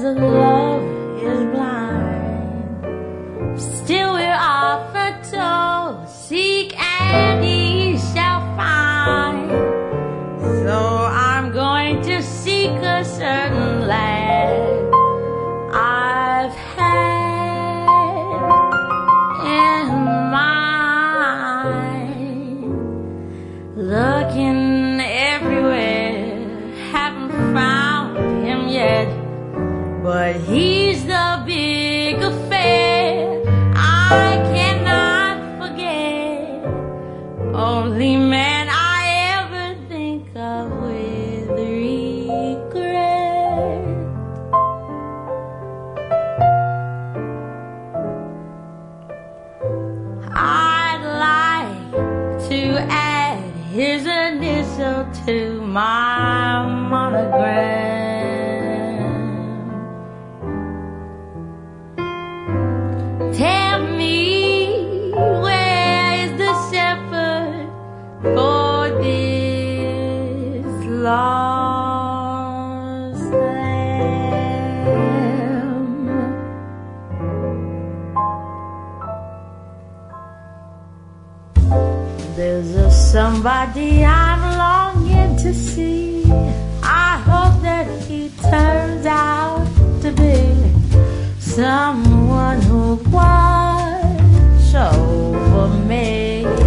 love is blind. Still we're often told, seek and ye shall find. So I'm going to seek a certain land I've had in mind. Looking everywhere, haven't found him yet, but he's the big affair I cannot forget. Only man I ever think of with regret. I'd like to add his initial to my monogram. Tell me, where is the shepherd for this lost lamb? There's a somebody I'm longing to see. I hope that he turns out to be someone who watch over me.